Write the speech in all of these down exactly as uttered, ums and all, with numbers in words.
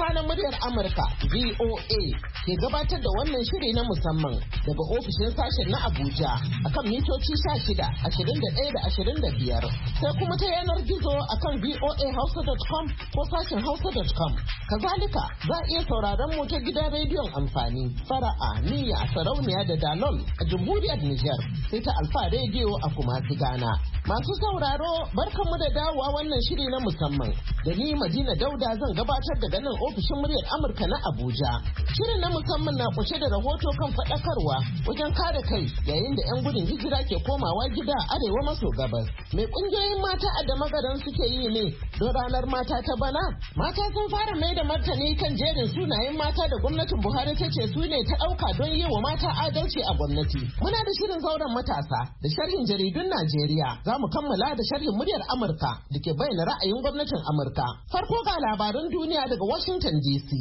Hausa na muryar Amurka V O A ke gabatar da wannan shiri na musamman daga ofishin sashen na Abuja akan mitoci sha shida, ashirin da ɗaya da ashirin da biyar sai kuma ta yanar gizo akan v o a hausa dot com ko sashen hausa dot com. Kazalika za a iya sauraron mu ta gidan rediyon amfani fara'a, niyya, sarauniya da dalol a jamhuriyar Nijar sai ta Alfa rediyo a Kumasi Ghana. Masu sauraro barkanmu da dawowa wannan shiri na musamman da ni Madina Dauda zan gabatar daga nan ofishin muryar Amurka na Abuja. Shirin na musamman na kunshe da rahoto kan faɗakarwa wajen kare kai yayin da 'yan gudun hijira ke komawa gida a arewa maso gabas. Mai ƙungiyoyin mata a Damagaran suke yi ne don ranar mata ta bana? Mata sun fara mai da martani kan jerin sunayen mata da gwamnatin Buhari ta ce su ne ta ɗauka don yi wa mata adalci a gwamnati. Muna da shirin zauren matasa da sharhin jaridun Najeriya. Za mu kammala da sharhin muryar Amurka da ke bayyana ra'ayin gwamnatin Amurka. Farko ga labaran duniya daga Washington D C.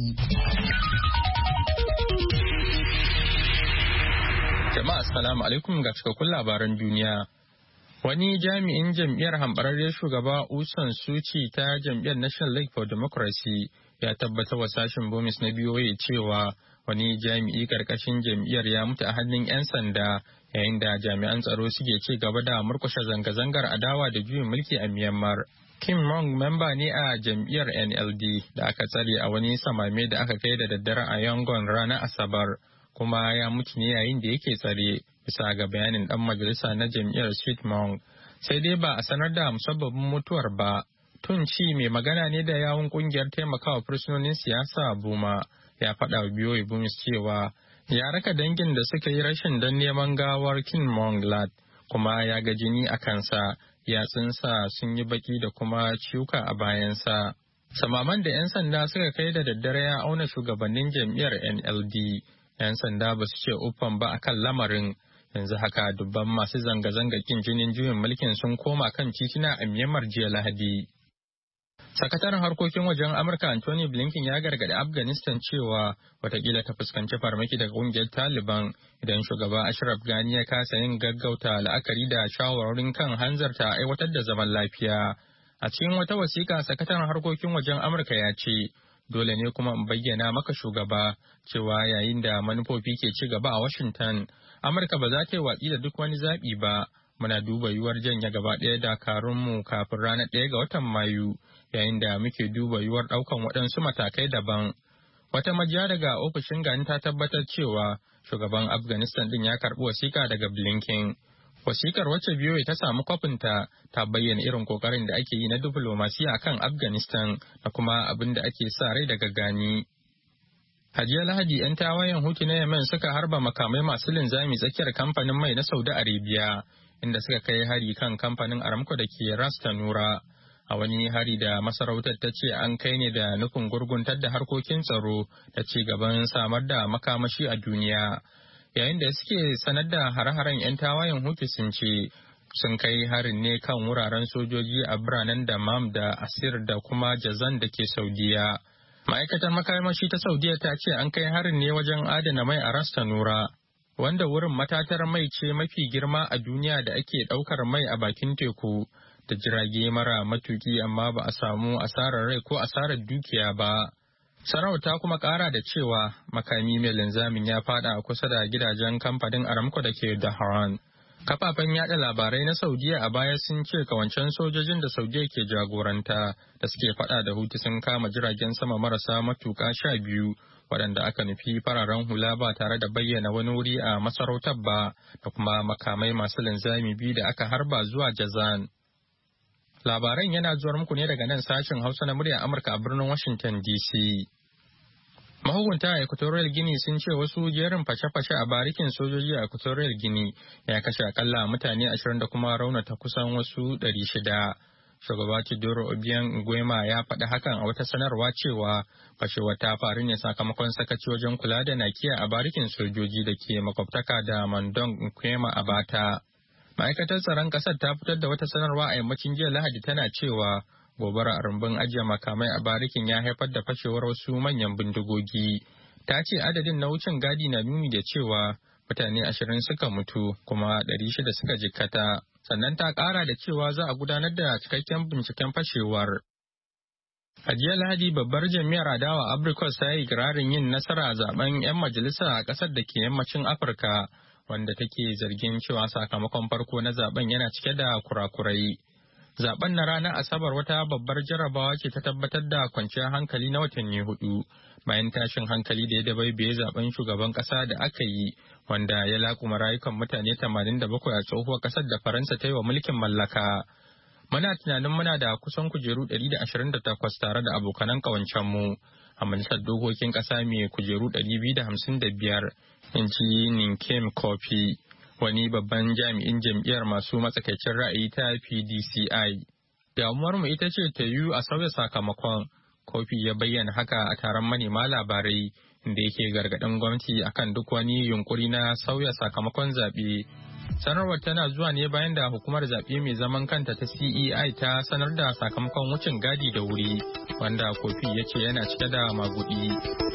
Jama'a assalamu alaikum ga cikakkun labaran duniya. Wani jami'in jam'iyyar hambararriyar shugaba Usan Suci ta jam'iyyar National League for Democracy ya tabbatar wa sashen Bomis na B O A cewa wani jami'i karkashin jam'iyyar ya mutu a hannun 'yan sanda yayin da jami'an tsaro suke ci gaba da murkushe zanga-zangar adawa da juyin mulki a Myanmar. Kim Mong memba ne a jam'iyyar N L D da aka tsare a wani samame da aka kai da daddare a Yangon ranar Asabar, kuma ya mutu ne yayin da yake tsare bisa ga bayanin dan majalisa na jam'iyyar Sweet Mong. Sai dai ba a sanar da musabbabin mutuwar ba. Tun Ci mai magana ne da yawun kungiyar taimakawa fursunonin siyasa Buma ya faɗa wa B O A Bumis cewa ya raka dangin da suka yi rashin don neman gawar Kim Mong Lat kuma ya ga jini a kansa. Yatsunsa sun yi baki da kuma ciwuka a bayansa. Samaman da 'yan sanda suka kai da daddare ya auna shugabannin jam'iyyar N L D. 'Yan sanda ba su ce uffan ba akan lamarin. Yanzu haka dubban masu zanga-zanga kin jinin juyin mulkin sun koma kan titina a Myanmar jiya Lahadi. Sakataren harkokin wajen Amurka Anthony Blinken ya gargaɗi Afghanistan cewa watakila ta fuskanci farmaki daga ƙungiyar Taliban idan shugaba Ashraf Ghani ya kasa yin gaggauta la'akari da shawarwarin kan hanzarta aiwatar da zaman lafiya. A cikin wata wasiƙa, sakataren harkokin wajen Amurka ya ce, dole ne kuma in bayyana maka shugaba cewa yayin da manufofi ke ci gaba a Washington, Amurka ba za ta yi watsi da duk wani zaɓi ba. Muna duba yiwuwar janye gaba ɗaya dakarunmu kafin ranar ɗaya ga watan Mayu, yayin da muke duba yiwuwar ɗaukan waɗansu matakai daban. Wata majiya daga ofishin Gani ta tabbatar cewa shugaban Afghanistan ɗin ya karɓi wasiƙa daga Blinken. Wasiƙar wacce biyo ta samu kwafinta ta bayyana irin ƙoƙarin da ake yi na diflomasiya akan Afghanistan da kuma abin da ake sa rai daga Gani. A jiya Lahadi, 'yan tawayen Houthi na Yemen suka harba makamai masu linzami tsakiyar kamfanin mai na Saudi Arabia, inda suka kai hari kan kamfanin Aramco da ke Ras Tanura. A wani hari da masarautar ta ce an kai ne da nufin gurguntar da harkokin tsaro da ci gaban samar da makamashi a duniya. Yayin da suke sanar da hare-haren 'yan tawayen Houthi sun ce sun kai harin ne kan wuraren sojoji a biranen Dammam da Asir da kuma Jazan da ke Saudiya. Ma'aikatar makamashi ta Saudiya ta ce an kai harin ne wajen adana mai a Ras Tanura, wanda wurin matatar mai ce mafi girma a duniya da ake ɗaukar mai a bakin teku da jirage mara matuki, amma ba a samu asarar rai ko asarar dukiya ba. Sarauta kuma ƙara da cewa makami mai linzamin ya fada kusa da gidajen kamfanin Aramco da ke Dhahran. Kafafen yada labarai na Saudiya a baya sun ce kawancen sojojin da Saudiya ke jagoranta da suke fada da Houthi sun kama jiragen sama marasa matuka sha biyu waɗanda aka nufi fararen hula ba tare da bayyana wani wuri a masarautar ba, da kuma makamai masu linzami biyu da aka harba zuwa Jazan. Labaran yana zuwar muku ne daga nan sashen Hausa na muryar Amurka a birnin Washington D C. Mahukunta a Equatorial Guinea sun ce wasu jerin fashe-fashe a barikin sojoji a Equatorial Guinea ya kashe akalla mutane ashirin da kuma raunata kusan wasu ɗari shida. Shugaba Teodoro Obiang Nguema ya faɗi hakan a wata sanarwa cewa fashewar ta faru ne sakamakon sakaci wajen kula da nakiya a barikin sojoji da ke makwabtaka da Mandong Nguema a Bata. Ma'aikatar tsaron ƙasar ta fitar da wata sanarwa a yammacin jiya Lahadi tana cewa gobara a rumbun ajiye makamai a barikin ya haifar da fashewar wasu manyan bindigogi. Ta ce adadin na wucin gadi na nuni da cewa mutane ashirin suka mutu kuma ɗari shida suka jikkata. Sannan ta ƙara da cewa za a gudanar da cikakken binciken fashewar. A jiya Lahadi babbar jam'iyyar adawa Abrikos ta yi ikirarin yin nasara a zaben 'yan majalisa a ƙasar da ke yammacin Afirka, wanda take zargin cewa sakamakon farko na zaben yana cike da kurakurai. Zaben na ranar Asabar wata babbar jarabawa ce ta tabbatar da kwanciyar hankali na watanni hudu bayan tashin hankali da ya dabaibaye zaben shugaban ƙasa da aka yi, wanda ya laƙuma rayukan mutane tamanin da bakwai a tsohuwar ƙasar da Faransa ta yi wa mulkin mallaka. Muna tunanin muna da kusan kujeru ɗari da ashirin da takwas tare da abokanan ƙawancenmu a majalisar dokokin ƙasa mai kujeru ɗari biyu da hamsin da biyar, in ji Ninkem Kofi, wani babban jami'in jam'iyyar masu matsakaicin ra'ayi ta P D C I. Damuwarmu ita ce ta yiwu a sauya sakamakon. Kofi ya bayyana haka a taron manema labarai inda yake gargaɗin gwamnati akan duk wani yunkuri na sauya sakamakon zaɓe. Sanarwar tana zuwa ne bayan da hukumar zaɓe mai zaman kanta ta C E I ta sanar da sakamakon wucin gadi da wuri, wanda Kofi ya ce yana cike da magudi.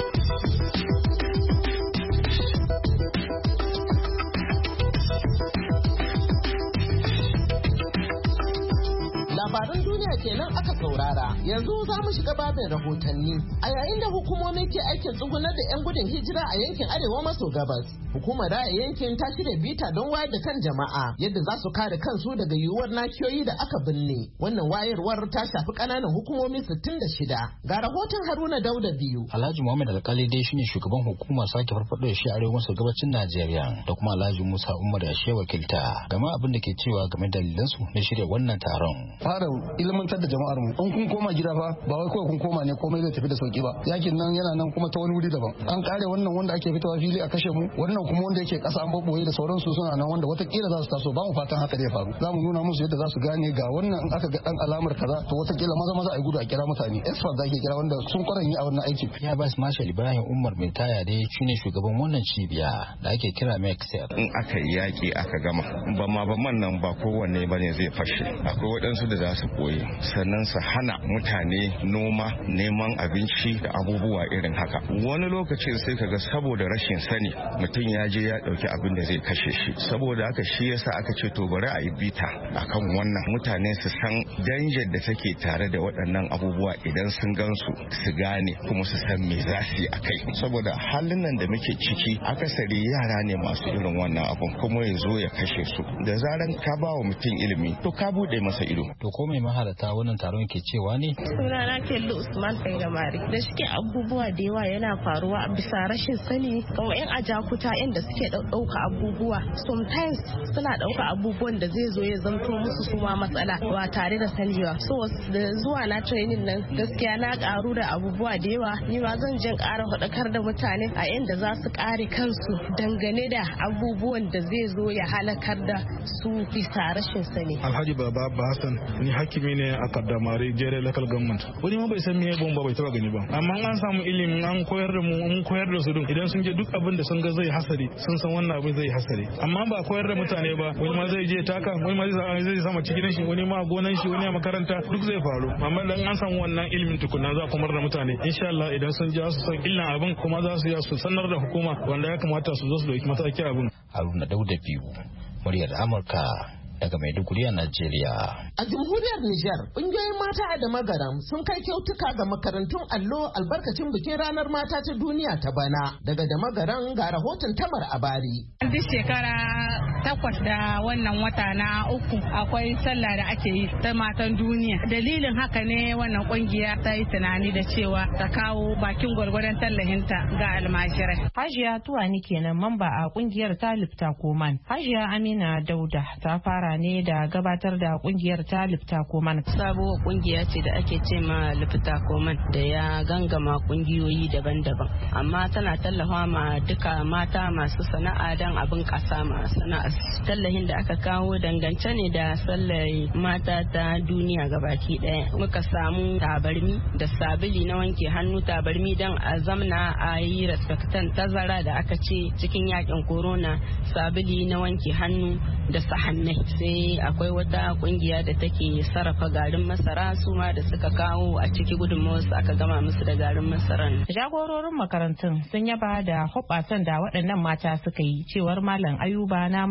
Labaran duniya kenan aka saurara. Yanzu za mu shiga babin rahotanni. A yayin da hukumomi ke aikin tsugunar da 'yan gudun hijira a yankin arewa maso gabas, hukumar raya yankin ta shirya bita don wayar da kan jama'a yadda za su kare kansu daga yiwuwar nakiyoyi da aka binne. Wannan wayarwar ta shafi ƙananan hukumomi sittin da shida. Ga rahoton Haruna Dauda biyu. Alhaji Muhammad Alkali dai shine shugaban hukumar sake farfaɗo da shi arewa maso gabacin Najeriya, da kuma Alhaji Musa Umar ya she wakilta. Gama abin da ke cewa game da dalilansu na shirya wannan taron. Fara ilmantar da jama'ar mu. In kun koma gida fa ba wai kawai kun koma ne komai zai tafi da sauki ba. Yakin nan yana nan kuma ta wani wuri daban. An kare wannan wanda ake fitowa fili a kashe mu, wannan kuma wanda yake kasa an babboye da sauransu suna nan wanda watakila za su taso, ba mu fatan haka zai faru. Za mu nuna musu yadda za su gane ga wannan in aka ga dan alamar kaza to watakila maza maza a yi gudu a kira mutane. Expert da ake kira wanda sun kwaranyi a wannan aikin. Ya bas Marshal Ibrahim Umar mai taya dai shine shugaban wannan cibiya da ake kira Mexer. In aka yi yaki aka gama ba ma ba man nan ba kowanne bane zai fashe. Akwai waɗansu da za su koyi sannan su hana mutane noma, neman abinci da abubuwa irin haka. Wani lokacin sai kaga saboda rashin sani mutum ya je ya dauki abin da zai kashe shi. Saboda haka shi yasa aka ce to bari a yi bita akan wannan, mutane su san danger da take tare da waɗannan abubuwa idan sun gansu su gane kuma su san me za su yi akai. Saboda halin nan da muke ciki akasari yara ne masu irin wannan abun kuma ya zo ya kashe su. Da zaran ka ba wa mutum ilimi to ka bude masa ido. To ko mai mahalarta wannan taron ke cewa ne? Sunana Kello Usman Taigamari. Da shike abubuwa da yawa yana faruwa a bisa rashin sani, kamar yan ajakuta inda suke ɗauka abubuwa. Sometimes suna ɗauka abubuwan da zai zo ya zanto musu su ma matsala ba tare da sani ba. So da zuwa na training nan gaskiya na karu da abubuwa da yawa. Ni ma zan jin ƙara faɗakar da mutane a inda za su kare kansu dangane da abubuwan da zai zo ya halakar da su bisa rashin sani. Alhaji Baba Hassan ni hakimi ne a Kaddamari Jere Local Government. Wani ma bai san me bomba bai taba gani ba. Amma an samu ilimin an koyar da mu an koyar da su dun idan sun je duk abin da sun ga zai hasari sun san wannan abin zai hasari. Amma ba koyar da mutane ba, wani ma zai je taka, wani ma zai sama cikin shi, wani ma gonan shi, wani a makaranta duk zai faru. Amma dan an samu wannan ilimin tukunna za ku da mutane. Insha Allah idan sun je su san illan abin kuma za su ya su sanar da hukuma wanda ya kamata su zo su dauki mataki abin. Haruna Dauda biyu, muryar Amurka daga Maiduguri a Najeriya. A jamhuriyar Nijar, ƙungiyoyin mata a Damagaram sun kai kyautuka ga makarantun allo albarkacin bikin ranar mata ta duniya ta bana. Daga Damagaram ga rahoton Tamar Abari. Duk shekara takwas da wannan wata na uku akwai sallah da ake yi ta matan duniya. Dalilin haka ne wannan ƙungiya ta yi tunani da cewa ta kawo bakin gwargwadon tallahinta ga almajirai. Hajiya Tuwani kenan mamba a ƙungiyar Talifta Koman. Hajiya Amina Dauda ta fara ne da gabatar da kungiyar ta Lifta Koman. Sabuwar kungiya ce da ake ce ma Lifta Koman da ya gangama kungiyoyi daban-daban, amma tana tallafa ma duka mata masu sana'a don abin kasa ma sana'a. Tallahin da aka kawo dangance ne da sallar mata ta duniya gabaki daya. Muka samu tabarmi da sabili na wanke hannu, tabarmi don a zamna a yi respectan tazara da aka ce cikin yakin corona, sabili na wanke hannu da sahannai. Sai akwai wata kungiya da take sarrafa garin masara, su ma da suka kawo a ciki gudunmawarsu aka gama musu da garin masaran. Jagororin makarantun sun yaba da hoɓasan da waɗannan mata suka yi, cewar Malam Ayuba na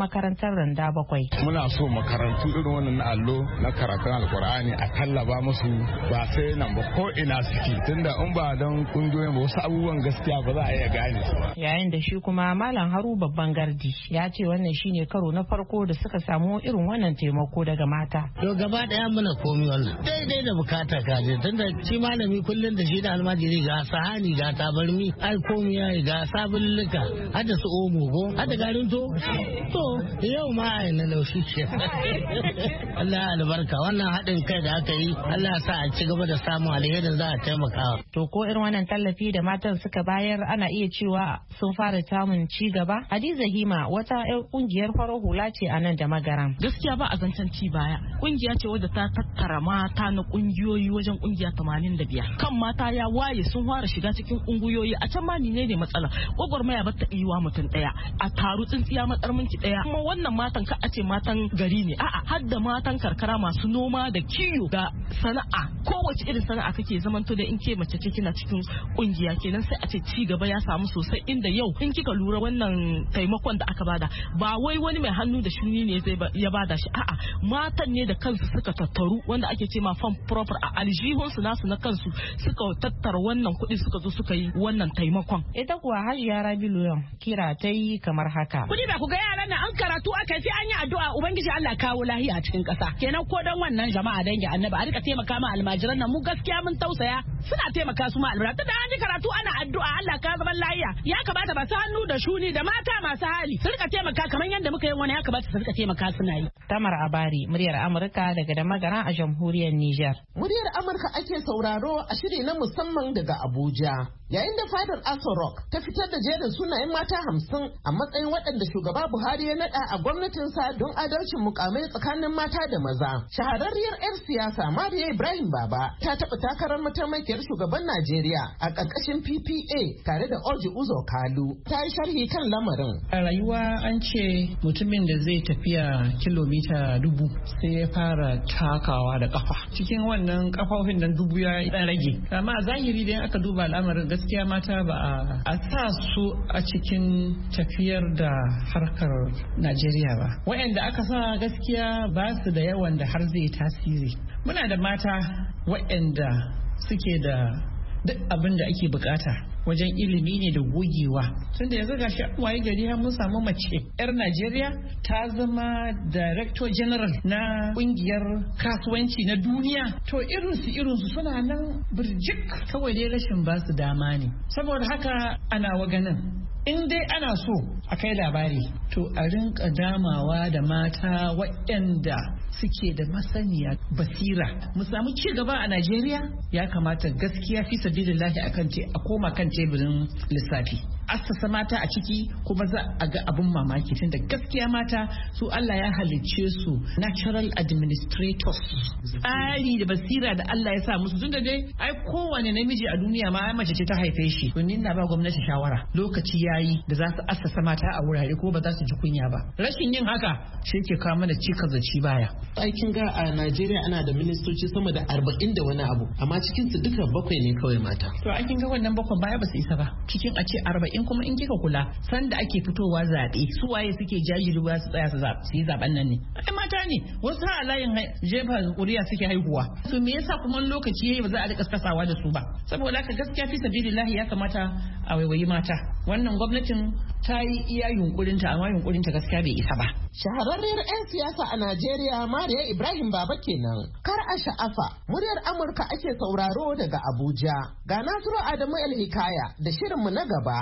makarantar Randa Bakwai. Muna so makarantu irin wannan na allo na karatun Alkur'ani a tallaba musu ba sai nan ba ko ina suke tunda in ba don kungiyoyin ba wasu abubuwan gaskiya ba za a iya gane su ba. Yayin da shi kuma Malam Haru Babban Gardi ya ce wannan shine karo na farko da suka samu irin wannan taimako daga mata. To gaba daya muna komi wannan daidai da bukata kaje tunda shi malami kullum da shi da almajiri ga sahani ga tabarmi ai komi yayi ga sabulluka har da su omo go har da garin to to yau ma ai na laushi ce. Allah albarka wannan haɗin kai da aka yi Allah ya sa a ci gaba da samun alherin za a taimaka. To ko irin wannan tallafi da matan suka bayar ana iya cewa sun fara samun ci gaba. Hadiza Hima wata ƴar kungiyar farar hula ce a nan da Magaram. Gaskiya ba a zancen ci baya. Kungiya ce wadda ta tattara mata na kungiyoyi wajen kungiya tamanin da biyar. Kan mata ya waye sun fara shiga cikin kungiyoyi a can ma ne ne matsala. Gwagwarmaya ba ta iya mutum daya. A taru tsintsiya matsar minti daya. Kuma wannan matan ka a ce matan gari ne. A'a har da matan karkara masu noma da kiyo da sana'a. Kowace irin sana'a kake zamanto da in ke mace ce kina cikin kungiya kenan sai a ce ci gaba ya samu sosai inda yau in kika lura wannan taimakon da aka bada ba wai wani mai hannu da shuni ne zai ya bada shi a'a matan ne da kansu suka tattaru wanda ake ce ma fan proper a aljihun su nasu na kansu suka tattara wannan kuɗi suka zo suka yi wannan taimakon. Ita kuwa Hajiya Rabilu yau kira ta yi kamar haka. Kudi da ku ga yaran nan an karatu aka sai an yi addu'a ubangiji Allah kawo lahiya a cikin ƙasa kenan ko dan wannan jama'a dangi annabi a rika taimaka ma almajiran nan mu gaskiya mun tausaya suna taimaka su ma almajira da an yi karatu ana addu'a Allah ka zaman lahiya ya kamata ba su hannu da shuni da mata masu hali su rika taimaka kamar yadda muka yi wani ya kamata su rika taimaka suna yi. Tamar Abari muryar Amurka daga da magana a jamhuriyar Nijar. Muryar Amurka ake sauraro a shiri na musamman daga Abuja. Yayin da fadar Aso Rock ta fitar da jerin sunayen mata hamsin a matsayin waɗanda shugaba Buhari ya naɗa a gwamnatinsa don adalcin mukamai tsakanin mata da maza. Shahararriyar 'yar siyasa Mariya Ibrahim Baba ta taɓa takarar mataimakiyar shugaban Najeriya a ƙarƙashin P P A tare da Orji Uzo Kalu. Ta yi sharhi kan lamarin. A rayuwa an ce mutumin da zai tafiya kilomita dubu sai ya fara takawa da kafa. Cikin wannan kafofin nan dubu ya ɗan rage. Amma a zahiri dai aka duba al'amarin gaskiya mata ba a sa su a cikin tafiyar da harkar Najeriya ba. Waɗanda aka sa gaskiya ba su da yawan da har zai tasiri. Muna da mata waɗanda suke da duk abin da ake bukata wajen ilimi ne da gogewa tun da yanzu gashi waye gari har mun samu mace yar Najeriya ta zama director general na kungiyar kasuwanci na duniya to irinsu irinsu suna nan birjik kawai dai rashin ba su dama ne saboda haka ana waganin in dai ana so a kai labari to a rinka damawa da mata waɗanda suke da masaniya basira mu samu ci gaba a Najeriya ya kamata gaskiya fi sabilillahi akan ce a koma kan teburin lissafi assasa mata a ciki kuma za a ga abun mamaki tunda gaskiya mata su Allah ya halicce su natural administrators tsari da basira da Allah ya sa musu tunda dai ai kowane namiji a duniya ma mace ce ta haife shi to ni na ba gwamnati shawara lokaci yayi da za su assasa mata a wurare ko ba za su ji kunya ba rashin yin haka shi ke kawo mana cikas da ci baya aikin ga a Najeriya ana da ministoci sama da arba'in da wani abu amma cikin su duka bakwai ne kawai mata to aikin ga wannan bakwai baya ba su isa ba cikin a ce arba'in in kuma in kika kula sanda ake fitowa zaɓe su waye suke jajiruwa su tsaya su yi zaɓen nan ne ai mata ne wasu a layin jefa ƙuri'a suke haihuwa to me yasa kuma lokaci yayi ba za a rika kasawa da su ba saboda haka gaskiya fi sabilillahi ya kamata a waiwayi mata wannan gwamnatin ta yi iya yunkurinta amma yunkurinta gaskiya bai isa ba shahararriyar 'yan siyasa a Najeriya Mariya Ibrahim Baba kenan kar a sha'afa muryar Amurka ake sauraro daga Abuja ga Nasiru Adamu El Hikaya da shirinmu na gaba.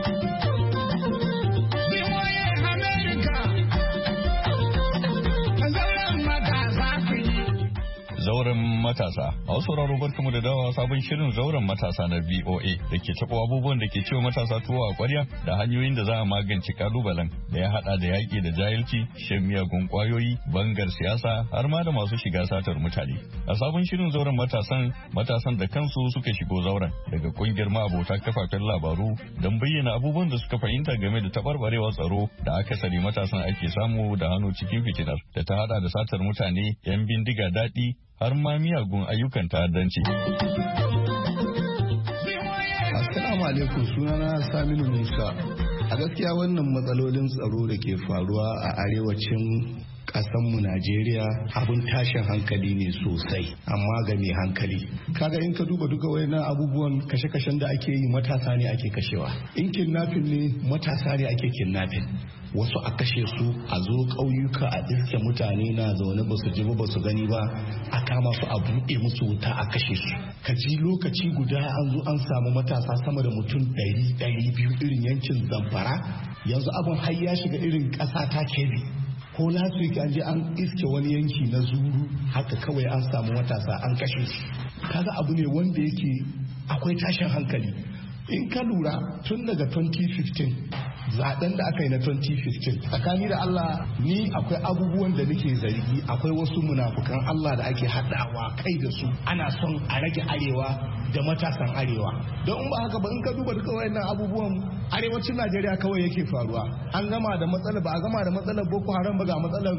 Zauren matasa. A wasu sauraro barkamu da dawa sabon shirin zauren matasa na V O A da ke taɓa abubuwan da ke cewa matasa tuwo a ƙwarya da hanyoyin da za a magance kalubalen da ya haɗa da yaƙi da jahilci, shan miyagun ƙwayoyi, bangar siyasa har ma da masu shiga satar mutane. A sabon shirin zauren matasan, matasan da kansu suka shigo zauren daga ƙungiyar ma'abota kafafen labaru don bayyana abubuwan da suka fahimta game da taɓarɓarewar tsaro da akasari matasan ake samu da hannu cikin fitinar da ta haɗa da satar mutane, 'yan bindiga daɗi, har ma miyagun ayyukan ta'addanci. Assalamu alaikum sunana Saminu Musa. A gaskiya wannan matsalolin tsaro da ke faruwa a arewacin ƙasanmu Najeriya abin tashin hankali ne sosai, amma ga mai hankali. Kaga in ka duba duka wayannan abubuwan kashe-kashen da ake yi matasa ne ake kashewa. In kidnapping ne matasa ne ake kidnapping. Wasu a kashe su a zo ƙauyuka a iske mutane na zaune ba su ji ba su gani ba a kama su a buɗe musu wuta a kashe su. Ka ji lokaci guda an zo an samu matasa sama da mutum ɗari ɗari biyu irin yankin Zamfara. Yanzu abin har ya shiga irin ƙasa ta Kebbi. Ko last week an je an iske wani yanki na Zuru haka kawai an samu matasa an kashe su. Kaga abu ne wanda yake akwai tashin hankali. In ka lura tun daga twenty fifteen zaben da aka yi na twenty fifteen tsakani da Allah ni akwai abubuwan da nake zargi, akwai wasu munafukan Allah da ake haɗawa kai da su ana son a rage arewa da matasan arewa. Don in ba haka ba in ka duba duka wayannan abubuwan arewacin Najeriya kawai yake faruwa. An gama da matsalar ba a gama da matsalar Boko Haram ba ga matsalar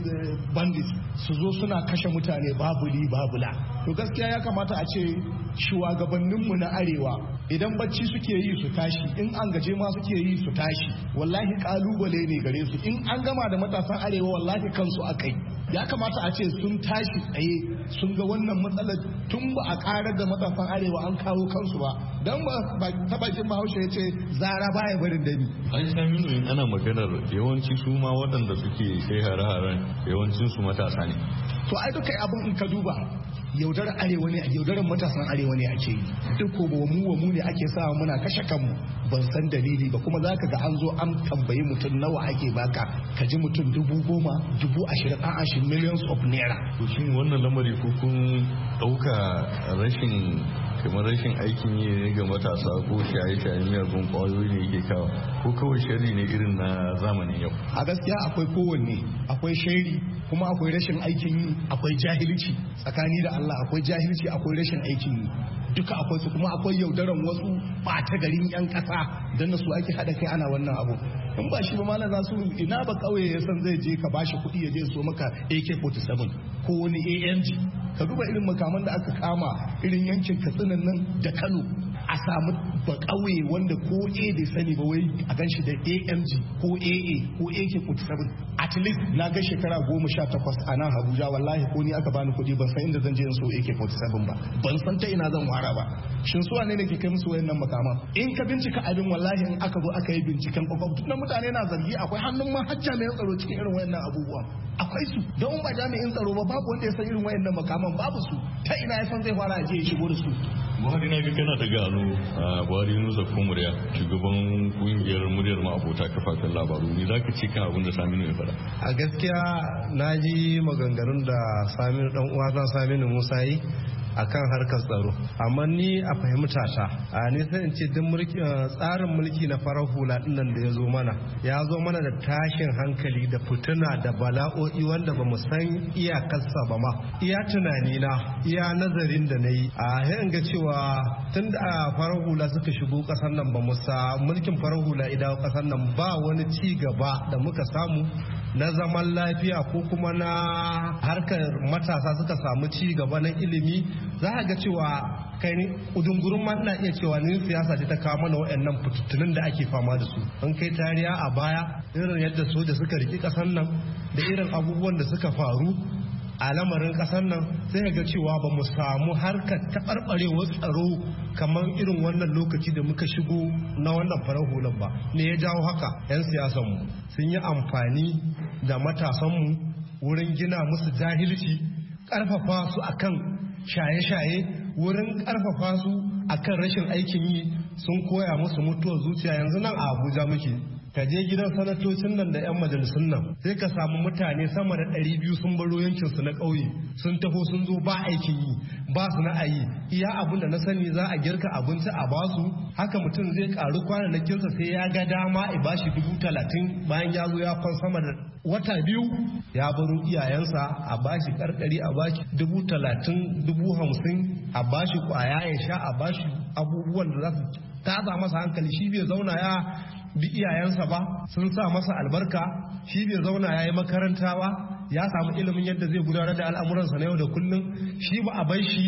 bandit su zo suna kashe mutane babu li babu la. To gaskiya ya kamata a ce shugabanninmu na arewa idan bacci suke yi su tashi, in an gaje ma suke yi su tashi, wallahi kalubale ne gare su. In an gama da matasan arewa wallahi kansu akai. Ya kamata a ce sun tashi tsaye sun ga wannan matsalar tun ba a karar da matasan arewa an kawo kansu ba. Dan ba ta bakin Bahaushe ya ce zara baya barin dani. An sami in ana maganar yawanci su ma waɗanda suke kai hare-haren yawancin su matasa ne. To ai duka abin in ka duba yaudarar arewa ne yaudarar matasan arewa ne ake yi. Duk ko ba mu wa mu ne ake sa muna kashe kanmu ban san dalili ba, kuma zaka ga an zo an tambayi mutum nawa ake baka ka ji mutum dubu goma dubu ashirin an ashirin millions of naira. To shin wannan lamari ko kun ɗauka rashin kamar rashin aikin yi ne ga matasa ko shaye-shaye miyagun kwayoyi ne yake kawo ko kawai shari ne irin na zamanin yau? A gaskiya akwai kowanne, akwai shari kuma akwai rashin aikin yi, akwai jahilci tsakani da Allah, akwai jahilci akwai rashin aikin yi duka akwai su, kuma akwai yaudaran wasu ɓata garin yan ƙasa don su ake haɗa kai ana wannan abu. In ba shi ba malam nasu ina ba kauye ya san zai je ka bashi kuɗi ya je so maka A K forty-seven ko wani A M G. Ka duba irin makaman da aka kama irin yankin Katsinan nan da Kano, a samu ba kauye wanda ko A bai sani ba wai a ganshi da A M G ko A A ko A K forty-seven. At least na ga shekara goma sha takwas a nan Abuja wallahi ko ni aka bani kuɗi ban san inda zan je in so A K forty-seven ba, ban san ta ina zan wara ba. Shin su wane ne ke kai musu wayannan makaman? In ka bincika abin wallahi in aka zo aka yi binciken kwakwaf na mutane na zargi akwai hannun ma har jami'an tsaro cikin irin wayannan abubuwa. Akwai su don ba jami'in tsaro ba babu wanda ya san irin wayannan makaman, babu su. Ta ina ya san zai fara je ya shigo da su? Buhari na ga kana ta gano a Buhari Nusa Kumuriya shugaban kungiyar muryar ma'abota kafafen labaru, ne za ka ce kan abin da Saminu ya faɗa? A gaskiya na ji maganganun da Saminu dan uwa Saminu Musa yi akan harkar tsaro, amma ni a fahimta ta a ne sai in ce duk tsarin mulki na farar hula dinnan da ya zo mana ya zo mana da tashin hankali da fituna da bala'o'i wanda ba mu san iyakarsa ba ma. Iya tunani na iya nazarin da na yi a in ga cewa tun da farar hula suka shigo kasar nan ba mu sa mulkin farar hula idan kasar nan ba wani ci gaba da muka samu na zaman lafiya ko kuma na harkar matasa suka samu ci gaba na ilimi. Za a ga cewa kai ne udungurin ma ina iya cewa ne siyasa ce ta kawo mana waɗannan fitattunan da ake fama da su. An kai tariya a baya irin yadda soja suka riki ƙasar nan da irin abubuwan da suka faru a lamarin ƙasar nan, sai ga cewa ba mu samu harkar taɓarɓarewar tsaro kamar irin wannan lokaci da muka shigo na wannan farar hular ba. Me ya jawo haka? 'Yan siyasanmu sun yi amfani da matasanmu wurin gina musu jahilci, ƙarfafa su akan shaye-shaye, wurin karfafa su akan rashin aikin yi, sun koya musu mutuwar zuciya. Yanzu nan a Abuja muke, ka je gidan sanatocin nan da 'yan majalisun nan sai ka samu mutane sama da ɗari biyu sun baro yankin su na ƙauye sun taho sun zo ba aikin yi ba su na ayi. Iya abin da na sani za a girka abinci a basu, haka mutum zai karu kwanakinsa sai ya ga dama a bashi dubu talatin bayan ya zo ya kwan sama da wata biyu ya baro iyayensa a bashi karkari a bashi dubu talatin dubu hamsin a bashi kwaya ya sha a bashi abubuwan da za su taza masa hankali. Shi bai zauna ya bi iyayensa ba sun sa masa albarka, shi bai zauna ya yi makaranta ba ya samu ilimin yadda zai gudanar da al'amuransa na yau da kullum. Shi ba a bai shi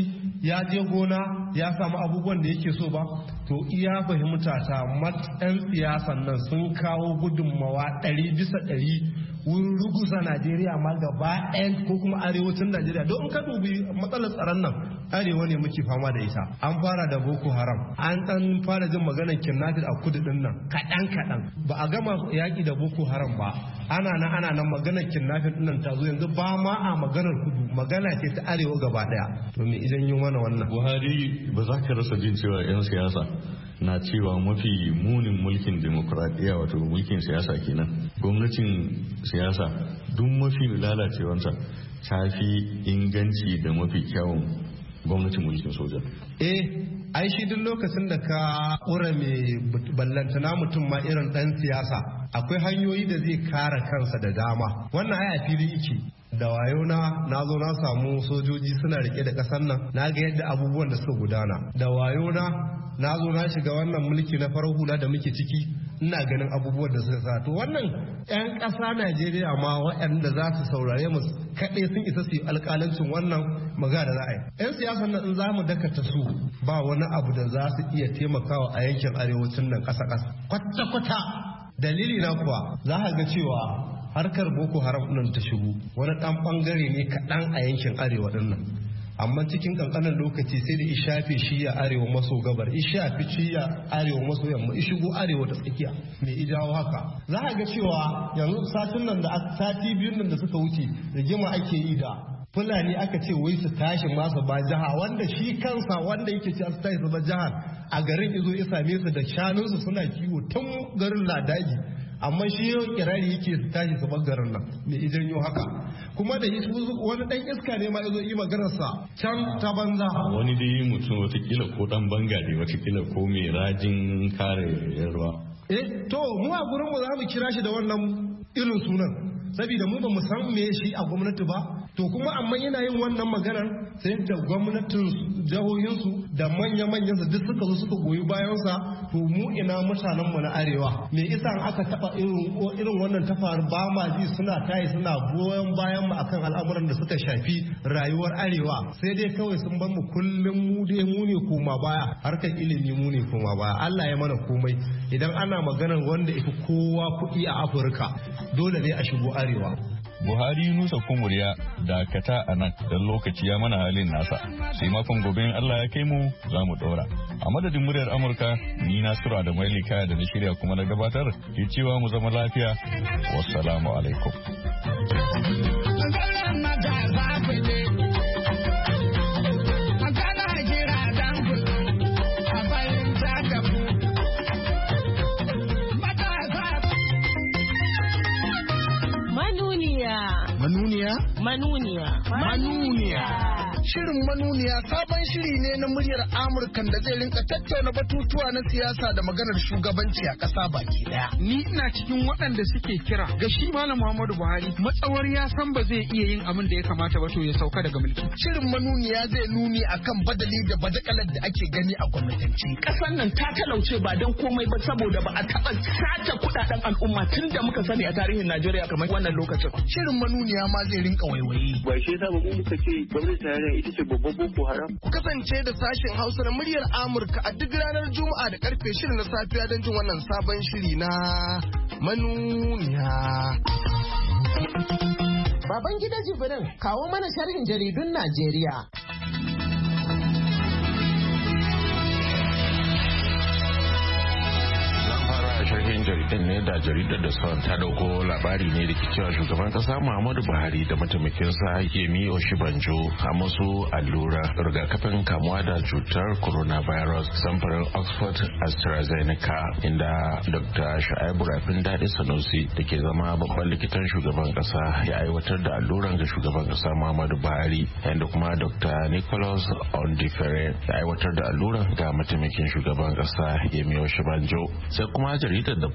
ya je gona ya samu abubuwan da yake so ba, to iya fahimta ta yan siyasan nan sun kawo gudunmawa ɗari bisa ɗari wurin ruguza Najeriya ma gaba ɗayan ko kuma arewacin Najeriya. Don in ka dubi matsalar tsaron nan arewa ne muke fama da ita. An fara da Boko Haram, an ɗan fara jin maganar kidnapping a kudu ɗin nan kaɗan kaɗan. Ba a gama yaƙi da Boko Haram ba, ana nan ana nan maganar kidnapping ɗin nan ta zo yanzu ba ma a maganar kudu, magana ce ta arewa gaba ɗaya. To me idan yi mana wannan? Buhari ba za ka rasa jin cewa 'yan siyasa na cewa mafi munin mulkin demokuraɗiyya wato mulkin siyasa kenan. Gwamnatin siyasa duk mafi lalacewarta ta fi inganci da mafi kyawun gwamnatin mulkin soja. Eh, ai shi duk lokacin da ka ƙura mai ballantana mutum ma irin ɗan siyasa akwai hanyoyi da zai kare kansa da dama. Wannan ai a fili yake. Da wayo na na zo na samu sojoji suna rike da ƙasar nan, na ga yadda abubuwan da suka gudana. Da wayo na na zo na shiga wannan mulki na farar hula da muke ciki, ina ganin abubuwan da suka sa. To wannan 'yan ƙasa Najeriya ma waɗanda za su saurare mu kaɗai sun isa su yi alƙalancin wannan magana da za a yi. 'Yan siyasan nan in za mu dakata su ba wani abu da za su iya taimakawa a yankin arewacin nan ƙasa-ƙasa. Kwata-kwata dalili na kuwa za ka ga cewa harkar Boko Haram nan ta shigo wani ɗan ɓangare ne kaɗan a yankin arewa ɗin nan. Amma cikin kankanin lokaci sai da ishafe shi ya arewa maso gabar, ishafe shi ya arewa maso yamma, ishigo arewa ta tsakiya. Me ijawo haka? Za a ga cewa yanzu satin nan da sati biyun nan da suka wuce rigima ake yi da Fulani aka ce wai su tashi masu ba jiha, wanda shi kansa wanda yake ci su tashi su ba jihar a garin izo ya same su da shanunsu suna kiwo tun garin Ladaji. Amma shi yau kirari yake su tashi su garin nan me idan yau haka kuma da wani dan iska ne ma yazo yi maganarsa can ta banza wani dai mutum watakila ko dan banga ne watakila ko mai rajin kare yarwa. Eh to mu a gurin mu za mu kira shi da wannan irin sunan saboda mu ba mu san me shi a gwamnati ba, to kuma amma yana yin wannan maganar sai da gwamnatin jihohinsu da manya-manyan su duk suka zo suka goyi bayansa. To mu ina mutanen mu na arewa me isa aka taba irin irin wannan ta faru ba ma ji suna tayi suna goyon bayan mu akan al'amuran da suka shafi rayuwar arewa, sai dai kawai sun bar mu kullum mu dai mu ne koma baya, harkar ilimi mu ne koma baya. Allah ya mana komai, idan ana maganar wanda ifi kowa kuɗi a Afirka dole ne a shigo arewa. Buhari Nusa Kumuriya dakata a nan don lokaci ya mana halin nasa. Sai makon gobe in Allah ya kai mu za mu ɗora. A madadin muryar Amurka, ni Nasiru da Maili Kaya da na shirya kuma na gabatar ke cewa mu zama lafiya. Wassalamu alaikum. Manuniya? Manuniya. Manuniya. Shirin Manuniya sabon shiri ne na muryar Amurkan da zai rinka tattauna batutuwa na siyasa da maganar shugabanci a ƙasa baki daya. Ni ina cikin waɗanda suke kira ga shi Malam Muhammadu Buhari matsawar ya san ba zai iya yin abin da ya kamata ba to ya sauka daga mulki. Shirin Manuniya zai nuni akan badali da badakalar da ake gani a gwamnatance. Ƙasar nan ta talauce ba don komai ba saboda ba a taɓa sace kuɗaɗen al'umma tun da muka sani a tarihin Najeriya kamar wannan lokacin. Shirin Manuniya ma zai rinka waiwaye. Ba shi yasa ba mu muka ce gwamnati tarayya ita ce babban boko haram. Ku kasance da sashen Hausa na muryar Amurka a duk ranar Juma'a da karfe shirin na safiya don jin wannan sabon shiri na Manuniya. Baban gida Jibrin kawo mana sharhin jaridun Najeriya. Sharhin jaridan ne da jaridar da sauran ta dauko labari ne da ke cewa shugaban kasa Muhammadu Buhari da mataimakinsa Yemi Oshibanjo a musu allura rigakafin kamuwa da cutar coronavirus samfurin Oxford AstraZeneca, inda Doctor Shu'aibu Rafin Dadi Sanusi da ke zama babban likitan shugaban kasa ya aiwatar da alluran ga shugaban kasa Muhammadu Buhari, yadda kuma Doctor Nicholas Ondifere ya aiwatar da alluran ga mataimakin shugaban kasa Yemi Oshibanjo. Sai kuma jaridar da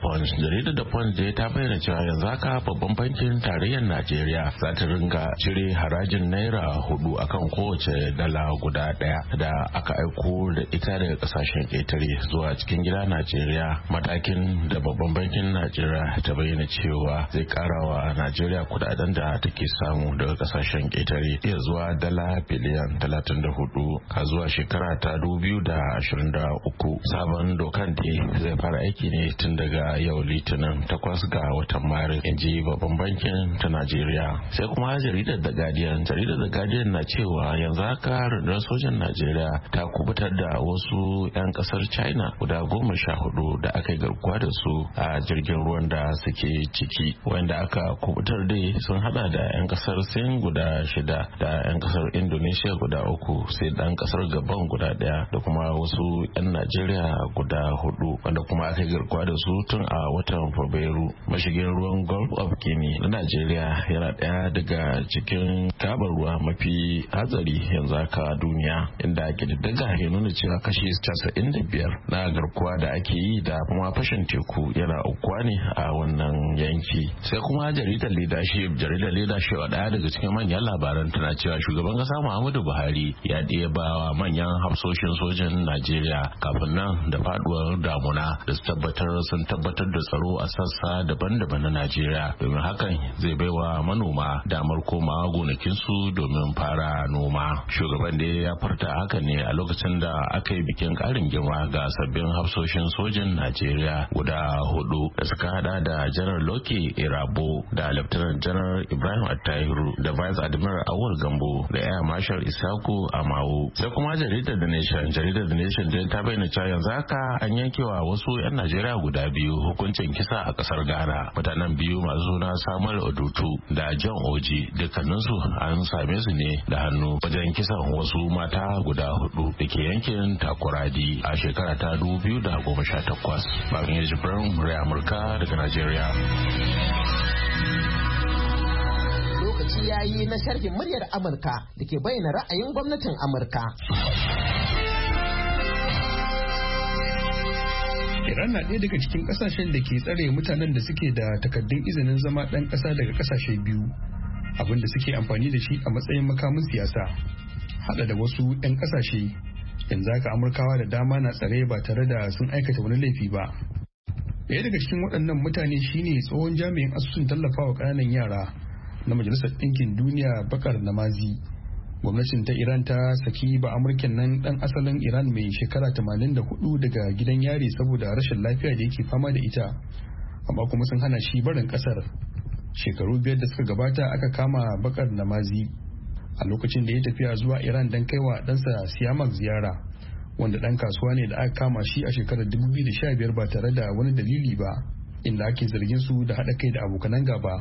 Punch. Jaridar da Punch da ta bayyana cewa yanzu haka babban bankin tarayyar Najeriya za ta ringa cire harajin naira hudu akan kowace dala guda daya da aka aiko da ita daga kasashen ƙetare zuwa cikin gida Najeriya. Matakin da babban bankin Najeriya ta bayyana cewa zai karawa Najeriya kudaden da take samu daga kasashen ƙetare iya zuwa dala biliyan talatin da hudu a zuwa shekara ta dubu biyu da ashirin da uku. Sabon dokan da zai fara aiki ne tun daga yau litinin takwas ga watan maris, in ji babban bankin ta Najeriya. Sai kuma jaridar da Guardian. Jaridar da Guardian na cewa yanzu haka rundunar sojan Najeriya ta kubutar da wasu 'yan kasar China guda goma sha hudu da aka yi garkuwa da su a jirgin ruwan da suke ciki. Wanda aka kubutar dai sun hada da 'yan kasar Sin guda shida da 'yan kasar Indonesia guda uku, sai dan kasar Gabon guda daya da kuma wasu 'yan Najeriya guda hudu wanda kuma aka yi garkuwa da su tun a watan Fabrairu. Mashigin ruwan Gulf of Guinea na Najeriya yana daya daga cikin gabar ruwa mafi hatsari yanzu haka duniya, inda kididdiga ya nuna cewa kashi casa'in da biyar na garkuwa da ake yi da kuma fashin teku yana aukuwa ne a wannan yanki. Sai kuma jaridar leadership. Jaridar leadership a daya daga cikin manyan labaran tana cewa shugaban kasa Muhammadu Buhari ya ɗeba wa manyan hafsoshin sojan Najeriya kafin nan da faduwar damuna da su tabbatar sun tabbatar da tsaro a sassa daban-daban na Najeriya, domin hakan zai baiwa manoma damar komawa gonakinsu domin fara noma. Shugaban da ya farta haka ne a lokacin da aka yi bikin karin girma ga sabbin hafsoshin sojan Najeriya guda hudu da suka hada da Janar Loke Irabo da Lieutenant Janar Ibrahim Attahiru da Vice Admiral Awal Gambo da Air Marshal Isaku Amawu. Sai kuma jaridar The Nation. Jaridar The Nation dai ta bayyana cewa yanzu haka an yankewa wasu 'yan Najeriya guda biyu hukuncin kisa a kasar Ghana. Mutanen biyu masu suna Samuel Odutu da John Oji dukkaninsu an same su ne da hannu wajen kisan wasu mata guda hudu da ke yankin Takoradi a shekara ta dubu biyu da goma sha takwas. Babin ya jibrin murai Amurka daga Najeriya. Lokaci ya yi na sharhin muryar Amurka da ke bayyana ra'ayin gwamnatin Amurka. Iran na ɗaya daga cikin ƙasashen da ke tsare mutanen da suke da takaddun izinin zama ɗan ƙasa daga ƙasashe biyu, abin da suke amfani da shi a matsayin makamin siyasa. Haɗa da wasu 'yan ƙasashe, yanzu haka Amurkawa da dama na tsare ba tare da sun aikata wani laifi ba. Ɗaya daga cikin waɗannan mutane shine tsohon jami'in asusun tallafawa ƙananan yara na Majalisar Ɗinkin Duniya Bakar Namazi. Gwamnatin ta Iran ta saki ba Amurken nan dan asalin Iran mai shekara tamanin da hudu daga gidan yari saboda rashin lafiya da yake fama da ita, amma kuma sun hana shi barin kasar. Shekaru biyar da suka gabata aka kama Bakar Namazi a lokacin da ya tafiya zuwa Iran don kaiwa ɗansa Siyamak ziyara, wanda ɗan kasuwa ne da aka kama shi a shekarar dubu biyu da sha biyar ba tare da wani dalili ba, inda ake zargin su da haɗa kai da abokanan gaba.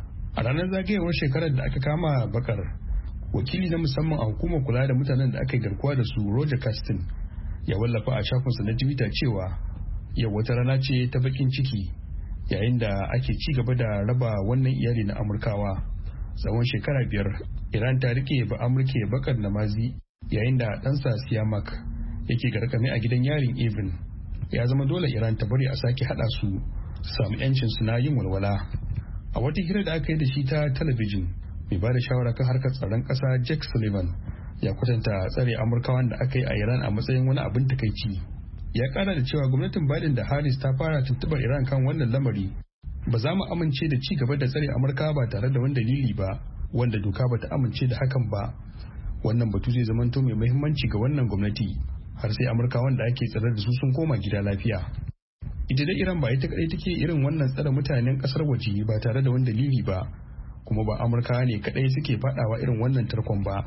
A ranar zagayewar shekarar da aka kama Bakar, wakili na musamman a hukumar kula da mutanen da aka yi garkuwa da su Roger Caston ya wallafa a shafinsa na Twitter cewa yau wata rana ce ta bakin ciki yayin da ake ci gaba da raba wannan iyali na Amurkawa. Tsawon shekara biyar Iran ta rike ba Amurke Bakar Namazi yayin da ɗansa Siyamak yake garkame a gidan yarin Evin. Ya zama dole Iran ta bari a sake haɗa su su samu 'yancin su na yin walwala. A wata hira da aka yi da shi ta talabijin, mai ba da shawara kan harkar tsaron ƙasa Jake Sullivan ya kwatanta tsare Amurkawan da aka yi a Iran a matsayin wani abin takaici. Ya kara da cewa gwamnatin Biden da Harris ta fara tuntubar Iran kan wannan lamari. Ba za mu amince da ci gaba da tsare Amurka ba tare da wani dalili ba, wanda doka ba ta amince da hakan ba. Wannan batu zai zamanto mai muhimmanci ga wannan gwamnati har sai Amurkawan da ake tsare da su sun koma gida lafiya. Ita da Iran ba ita kadai take irin wannan tsare mutanen kasar waje ba tare da wani dalili ba, kuma ba Amurka ne kadai suke fadawa irin wannan tarkon ba.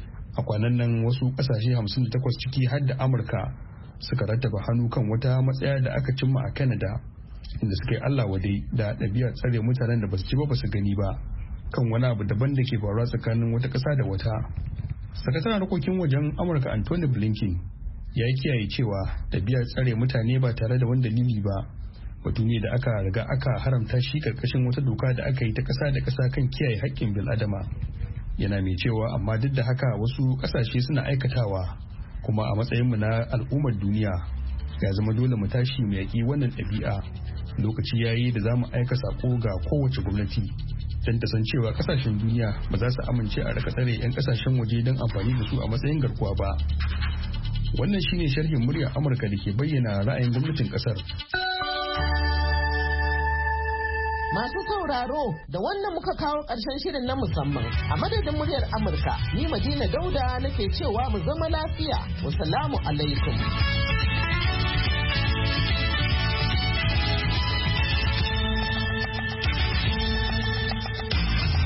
A kwanan nan wasu kasashe hamsin da takwas ciki har da Amurka suka rattaba hannu kan wata matsaya da aka cimma a Canada, inda suka yi Allah wadai da ɗabi'ar tsare mutanen da basu ci ba basu gani ba kan wani abu daban da ke faruwa tsakanin wata ƙasa da wata. Sakataren harkokin wajen Amurka Anthony Blinken ya yi kiyaye cewa ɗabi'ar tsare mutane ba tare da wani dalili ba batu ne da aka riga aka haramta shi karkashin wata doka da aka yi ta ƙasa da ƙasa kan kiyaye haƙƙin bil'adama. Yana mai cewa amma duk da haka wasu ƙasashe suna aikatawa, kuma a matsayinmu na al'ummar duniya ya zama dole mu tashi mu yaƙi wannan ɗabi'a lokaci yayi da za mu aika sako ga kowace gwamnati don ta san cewa kasashen duniya ba za su amince a raka tsare 'yan kasashen waje don amfani da su a matsayin garkuwa ba. Wannan shine sharhin muryar Amurka da ke bayyana ra'ayin gwamnatin kasar. Masu sauraro da wannan muka kawo ƙarshen shirin na musamman a madadin muryar Amurka ni Madina Dauda nake cewa mu zama lafiya. Wassalamu alaikum.